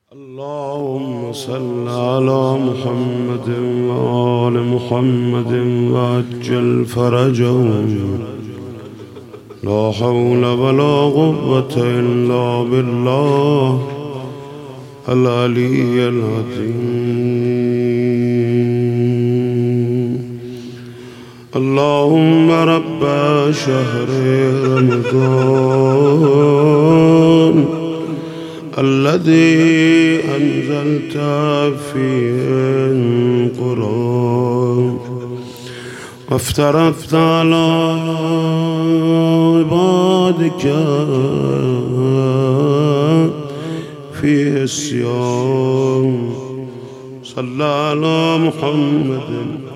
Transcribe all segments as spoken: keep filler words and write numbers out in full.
اللهم صل على محمد وآل محمد وعجل فرجهم. لا حول ولا قوة إلا بالله العلي العظيم. اللهم رب شهر رمضان الذي أنزلت فيه القرآن وافترضت على عبادك فيه الصيام. صلى على محمد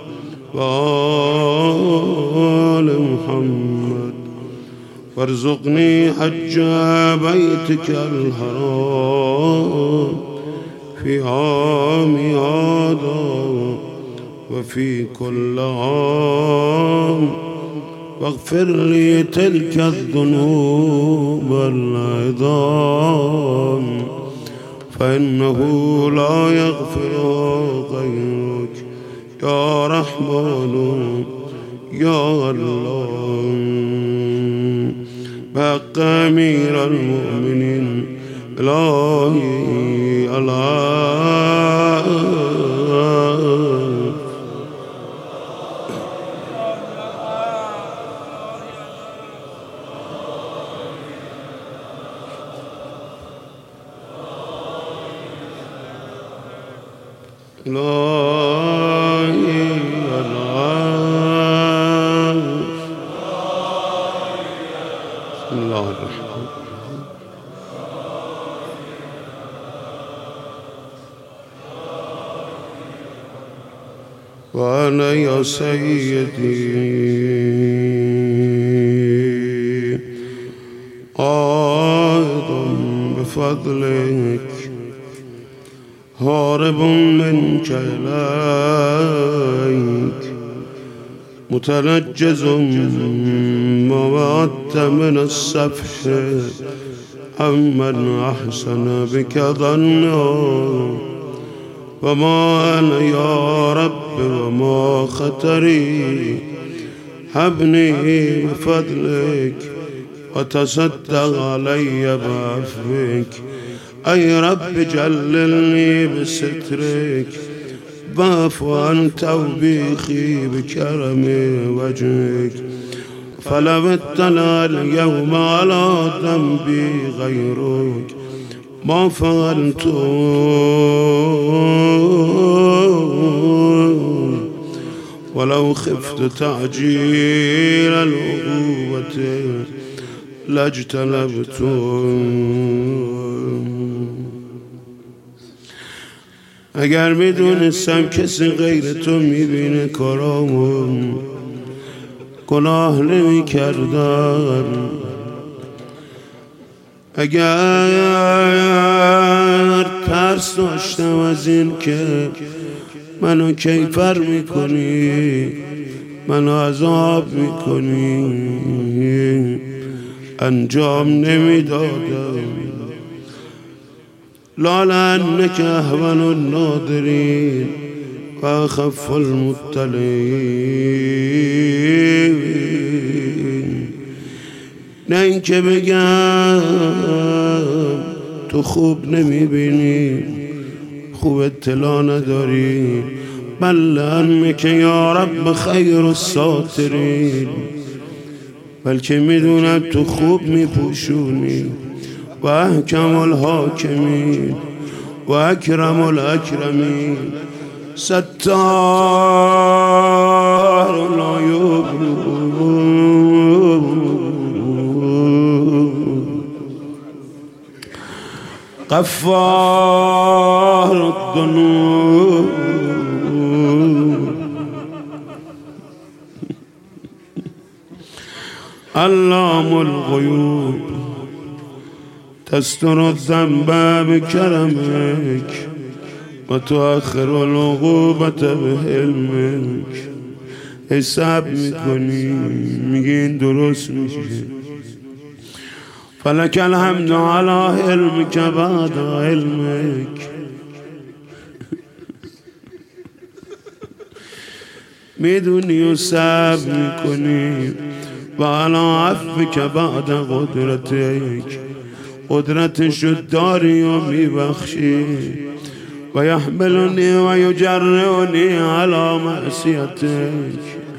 وآل محمد وارزقني حج بيتك الحرام في عام هذا وفي كل عام، واغفر لي تلك الذنوب العظام فإنه لا يغفر غيرك يا رحمن يا الله. بحق أمير المؤمنين إلهي الله إلهي الله. بسم الله الرحمن الرحيم. وأنا يا سيدي عائد بفضلك هارب منك إليك متنجز ما وعدت من السفح عمن أحسن بك ظنا. وما أنا يا رب وما خطري، هبني بفضلك وتصدق علي بعفوك. أي رب جللني بسترك واعف عن توبيخي بكرم وجهك. فلو اطلع اليوم على ذنبي غيرك ما فعلت، ولو خفت تعجيل العقوبة لاجتنبت. اگر میدونستم کسی غیر تو میبینه کارامون گناه نمی کردم. اگر ترس داشتم از این که منو کیفر میکنی، منو عذاب میکنی، انجام نمیدادم. لعلنك أهون الناظرين وأخف المطلعين. نه اینکه بگم تو خوب نمیبینی، خوب اطلاع نداری، بل انك یا رب خیر الساترین، بلکه میدونم تو خوب میپوشونی و احکم الحاکمین و اکرم الاکرمین. ستار لا یبلو غفار الذنوب علام الغیوب تستر الذنب بكرمك وتؤخر العقوبة بحلمك. حساب میکنی میگی این درست میشه، فلك الحمد على علمك بعد علمك. میدونی و صبر میکنی و علی عفوک بعد قدرتک، قدرتشو داری و میبخشی. و یحملنی و یجرعنی علی معصیتک.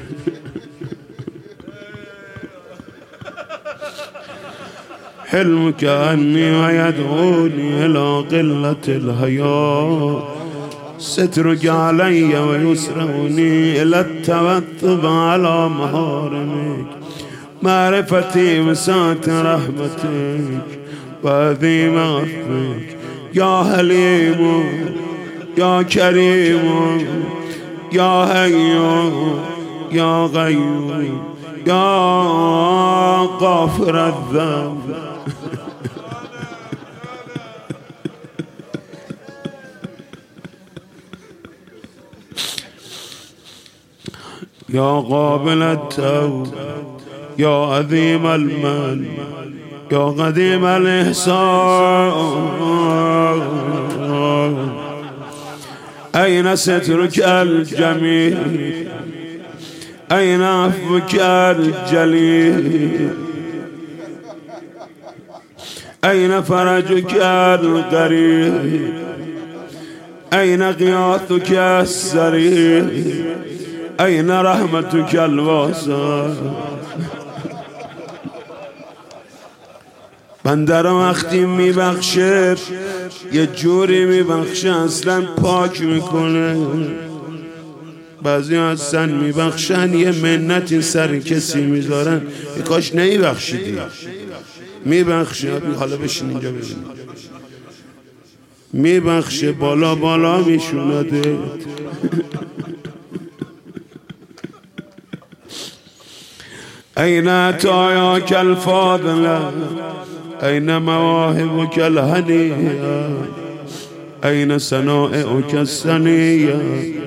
حلمك عني ويدعوني إلى قلة الحياة. سترك علي ويسروني إلى التوثب على محارمك. معرفتي بسعة رحمتك وعظيم عفوك. يا حليم يا كريم يا حي يا قيوم يا غافر الذنب. يا قابل التوب يا عظيم المن يا قديم الإحسان. أين سترك الجميل؟ أين عفوك الجليل؟ أين فرجك القريب؟ أين غياثك السريع؟ أين رحمتك الواسعة؟ بنده رو وقتی میبخشه یه جوری میبخشه اصلا پاک میکنه. بعضی هستن میبخشن یه منتی سر کسی میذارن، یه کاش نمیبخشیدی. میبخشه حالا بشین اینجا ببین، میبخشه بالا بالا میشونده. أين عطاياك الفاضلة؟ أين مواهبك الهنية؟ أين سنائعك السنية؟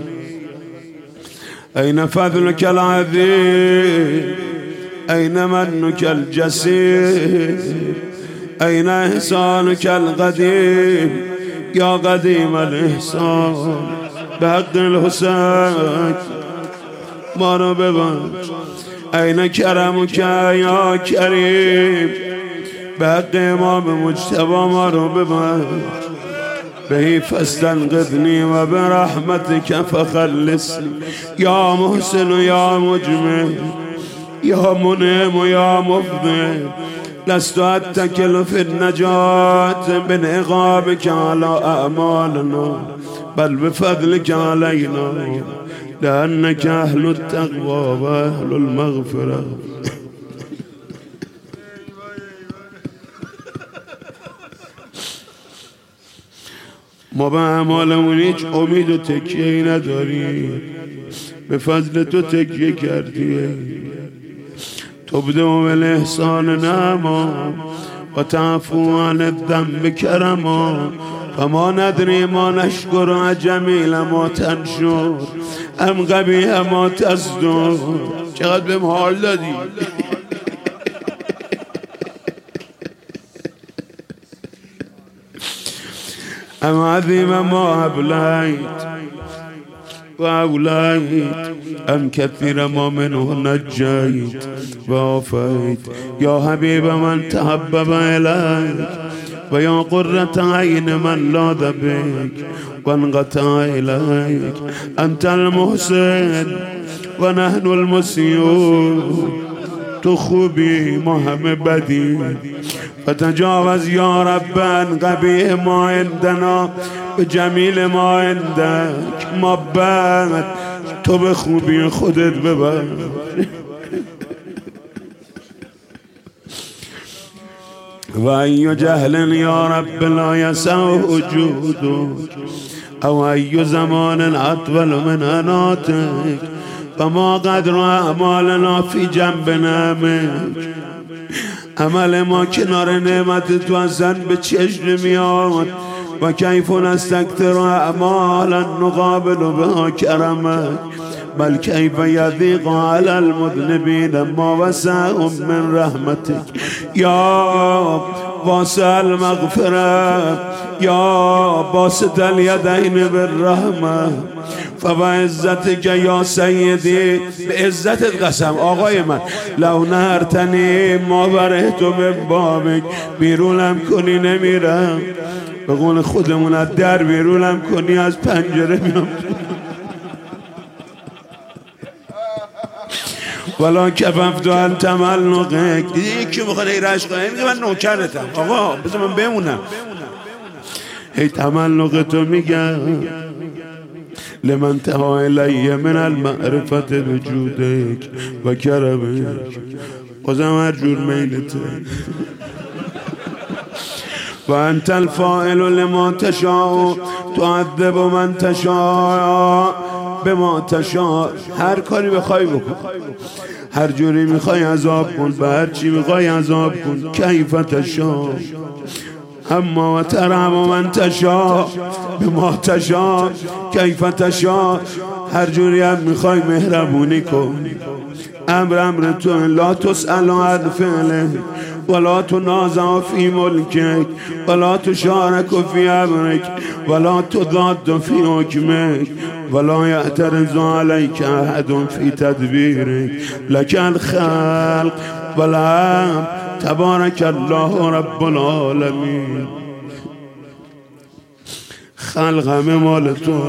أين فضلك العظيم؟ أين منك الجسيم؟ أين إحسانك القديم يا قديم الإحسان؟ بحق الحسين ما رو ببخش. أين كرمك يا كريم؟ بحق امام مجتبى ما رو ببخش. به فاستنقذني وبرحمتك فخلصني يا محسن يا مجمل يا منعم يا مفضل. لست أتكل في النجاة من عقابك على أعمالنا بل بفضلك علينا لأنك أهل التقوى وأهل المغفرة. ما به اعمالمون هیچ امید و تکیه‌ای نداریم، به فضل تو تکیه کردیم. تبدأ بالإحسان نعما وتعفو عن الذنب کرما. فما ندري ما نشكر جمیل ما تنشر ام قبیح ما تصدر. چقدر بهم حال دادی. ام عظیم ما ابلیت و اولیت ام کثیر ما منه نجیت و آفیت. یا حبیب من تحبب الیک و یا قرة عین من لاذ بک و انقطع الیک. انت المحسن و نحن المسیئون. تو خوبی ما همه بدی. فتجاوز یا رب عن قبیح ما عندنا به جمیل ما عندک. ما بد تو به خوبی خودت ببر. و ای جهل یا رب لا یسع وجودک او ای زمان اطول من اناتک. و ما قدر اعمالنا فی جنب نعمک. عمل ما کنار نعمت تو اصلا به چشم نمیاد. و کیف نستکثر اعمالا نقابل بها کرمک. بل كيف يضيق على المذنبين ما وسعهم من رحمتك يا واسع المغفرة يا باسط اليدين بالرحمة فبعزتك يا سيدي بعزتت قسم آقای من لو نهرتنی ما برهت من بابک بیرونم کنی نمیرم به قول خودمون از در بیرونم کنی از پنجره میام ولا کففت ان تملقک. یکی میخواد ای رشقه میگه من نوکرتم آقا بذار من بمونم ای تملق تو میگم لمن تها الی من المعرفت وجودک و کرمک بازم هر جور میلته و انت الفاعل لما تشاء تعذب من تشاء بما تشاء هر کاری بخوای بکن هر جوری میخوای عذاب کن به هر چی میخوای عذاب کن کیف تشاء اما و ترحم من تشاء بما تشاء کیف تشاء هر جوری هم میخوای مهربونی کن امر امر تو لا تسأل عن فعله ولا تنازع في ملكك ولا تشارك في امرك ولا تضاد في حكمك ولا يعترض عليك احد في تدبيرك لك الخلق والامر تبارك الله رب العالمين. خلق همه مال تو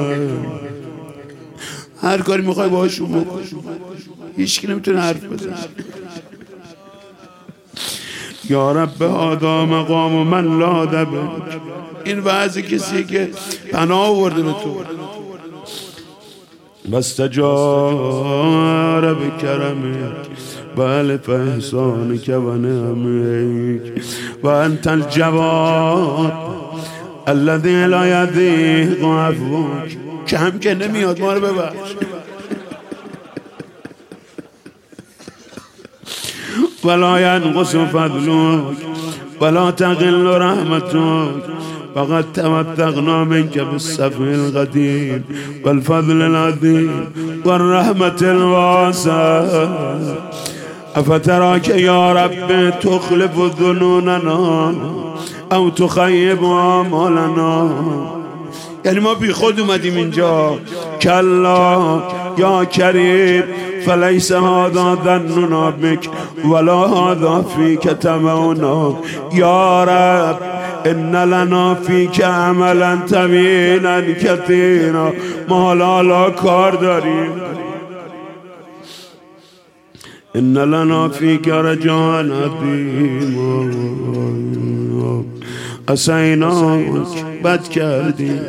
هر کاری میخوای باهاشون بکن هیچ کی نمیتونه حرف بزنه یا رب هذا مقام من لا دبک. این وعظ کسی که پناه آورده به تو واستجار بکرمک بل فاحسانک و نعمک و انت الجواد الذی لا یضیق عفوک. کم که نمیاد ما رو ببخش ولا ينقص فضلك ولا تقل رحمتك فقد توثقنا منك بالصفح القديم والفضل العظيم والرحمة الواسعة افتراك يا رب تخلف ظنوننا او تخيب آمالنا. یعنی ما بی خود اومدیم اینجا کلا یا کریم فلیس هذا ظننا بک ولا هذا فیک طمعنا یا رب ان لنا فیک عملا طویلا کثیرا ما حالا کار داریم ان لنا فیک رجاء عظیما عصیناک بد کردیم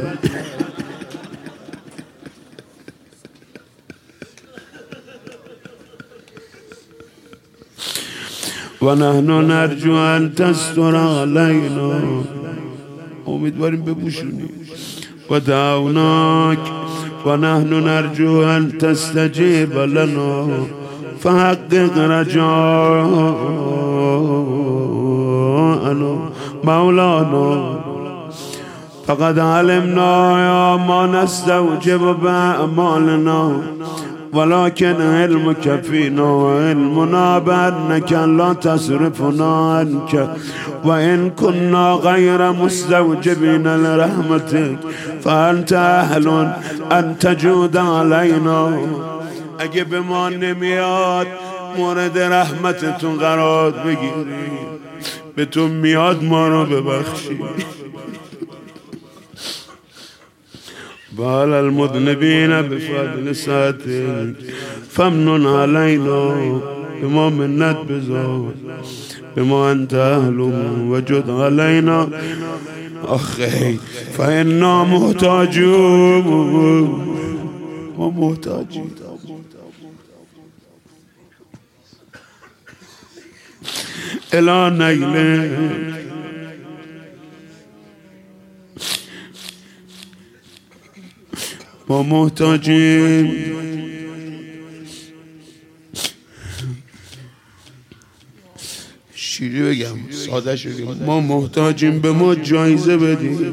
و نحن نرجو ان تستر علینا امیدواریم بپوشونی و دعوناک و نحن نرجو ان تستجیب لنا فحقق رجاءنا مولانا فقد علمنا یا ما نستوجب بأعمالنا ولكن علمك فينا وعلمنا بأنك لا تصرفنا عنك وإن كنا غير مستوجبين لرحمتك فأنت أهل أن تجود علينا. اگه به ما نمیاد مورد رحمتتون قرار بگیری به تو میاد ما رو ببخشی. وعلى المذنبين بفضل ساتك فمنن علينا بما منت بزاد بما انت اهله وجد علينا اخي فإنا محتاجون ومحتاجين الى نيلك ما محتاجیم شیری بگم ساده شدیم ما محتاجیم به ما جایزه بدیم.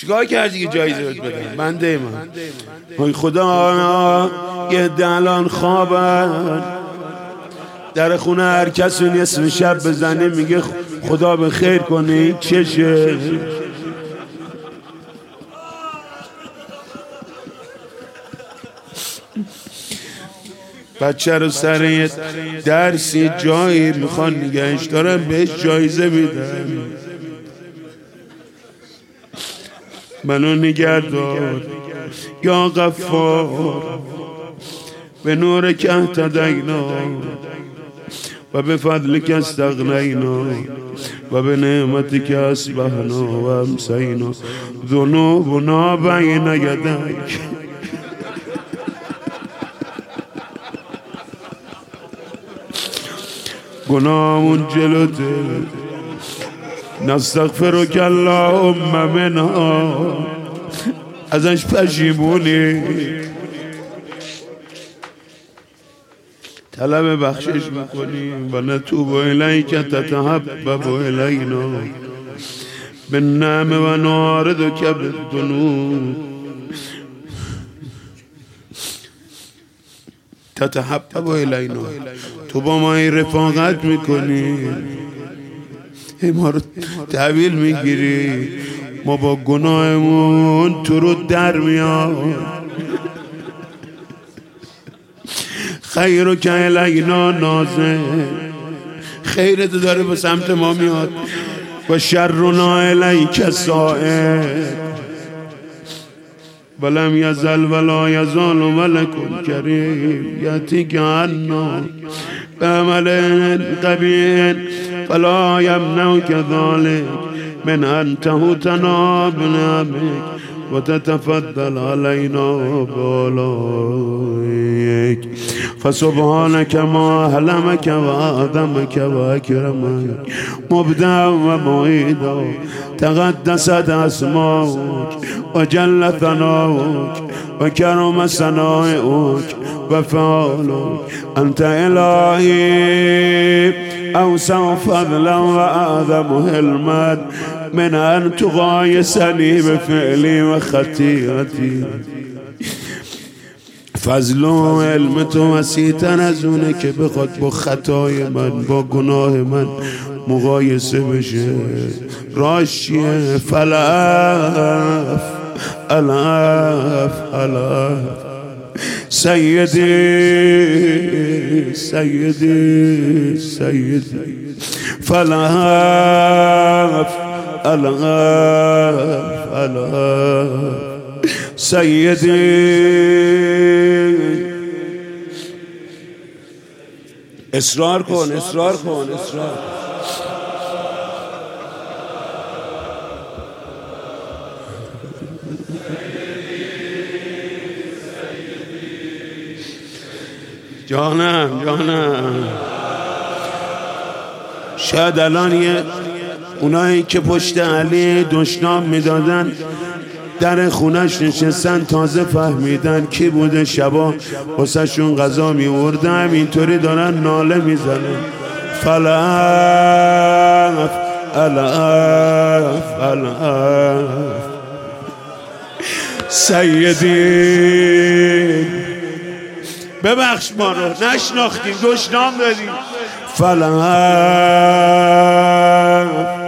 چیکار کردی که جایزه بهت بدم؟ بنده من وای خدا، یه دلان خوابن در خونه، هر کسی نصف شب بزنه میگه خدا به خیر کنه. این چشه؟ بچه رو سر یه درسی جایی میخوان نگهش دارن، بهش جایزه میدن. منو نگه دار یا غفار، به نور که اهتدینا و به فضل که استغنینا و به نعمتی که اصبحنا و امسینا ذنوبنا بین یدیک. گناهمون جلوته، نستغفرک اللهم منها، ازش پشیمونی، طلب بخشش میکنیم. و نتوب الیک تتحبب الینا بالنعم و ناردک بالذنوب. تتحبب الینا، تو با ما این رفاقت میکنی، ما رو تحویل میگیری، ما با گناهمون تو رو در میاد. خیرک الینا نازل، خیرت داره به سمت ما میاد. و شرنا الیک سائر، ولم یزل ولا یزال ملک کریم یأتیک عنا بعمل قبیح فلا یمنعک ذلک من ان تهوتنا بنعمک و تتفضل علینا بالایک. فسبحانک ما حلمک و آدمک و اکرمک مبدع و معیدا، تقدست اسماؤک و جل ثناؤک و کرم ثنائک و فعالک. انت الهی اوسع فضلا و اعظم حلما من ان تقایسنی بفعلی و خطیئتی. فضل و علم تو وسیع‌تر از اونه که بخواد با خطای من، با گناه من مقایسه بشه. راش چیه؟ فلاف الاف الاف. سیدی سیدی سیدی فلاف الاف الاف. سیدی اصرار کن، اصرار کن، اصرار. جانم جانم. شاید الان یه اونایی که پشت علی دشنام میدادن در خونش نشستن، تازه فهمیدن کی بوده شبا واسه شون غذا میورده، همینطوری دارن ناله میزنن. فلاف الاف الاف. سیدی ببخش ما رو نشناختیم، دشنام دادیم. فلاف